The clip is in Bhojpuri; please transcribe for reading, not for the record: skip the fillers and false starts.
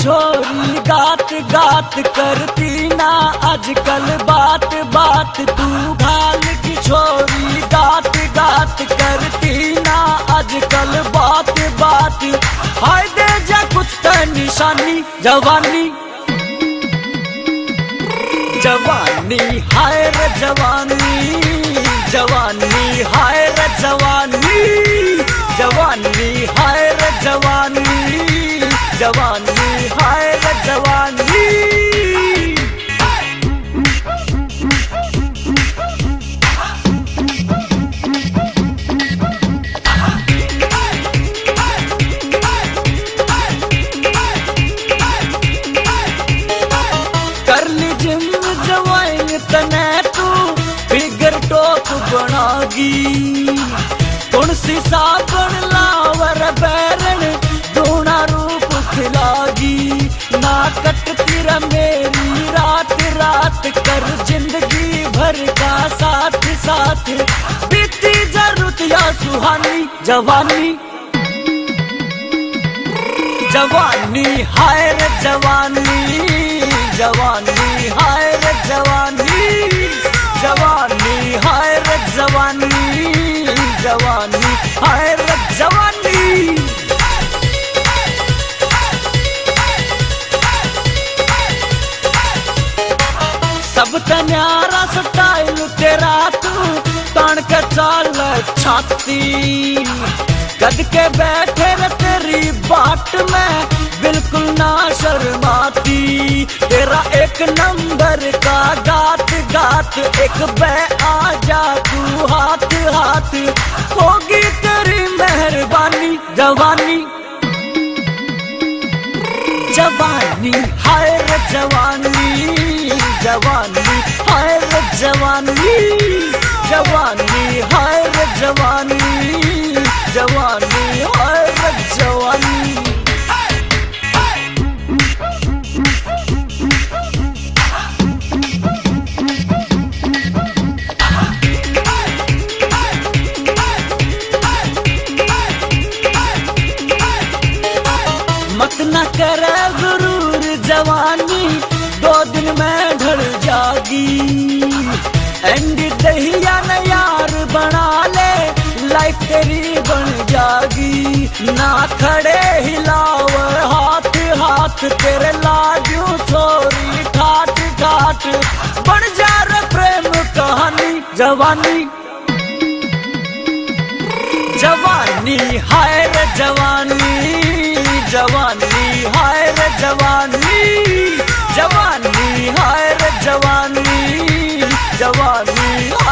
छोरी गात गात करती ना आजकल बात बात तू घाल की छोरी गात गात करती ना आजकल बात बात हाय दे जा कुछ तो निशानी जवानी जवानी हाय रे जवानी जवानी हाय रे जवानी जवानी हाय रे जवानी जवानी हाय रे जवानी कर ली जिम जवाइन तने तू फिगर टॉप बनागी कौन सी साबन लावर बैरन दोना रूप खिलागी ना कटती रे मेरी रात रात कर जिंदगी भर का साथ साथ बीती जरूरत या सुहानी जवानी जवानी हाय रे जवानी जवानी हाय रे जवानी जवानी हाय रे जवानी जवानी हाय रे जवानी सब न्यारा स्टाइल तेरा तू तान के चाल छाती कद के बैठे रे तेरी बाट में बिल्कुल ना शर्माती तेरा एक नंबर का गात गात एक बै आ जा तू हाथ हाथ होगी तेरी मेहरबानी जवानी जवानी हाय रे जवानी जवानी हाय रे जवानी जवानी हाय रे जवानी जवानी हाय रे जवानी मत न करे गुरूर जवानी 2 दिन में ढल जागी एंड दहिया न यार बना ले लाइफ तेरी बन जागी ना खड़े हिलाव हाथ हाथ तेरे लाजू छोरी ठाट ठाट बन जा रे प्रेम कहानी जवानी जवानी हाय रे जवानी जवानी हाय रे जवानी जवानी हाय रे जवानी जवानी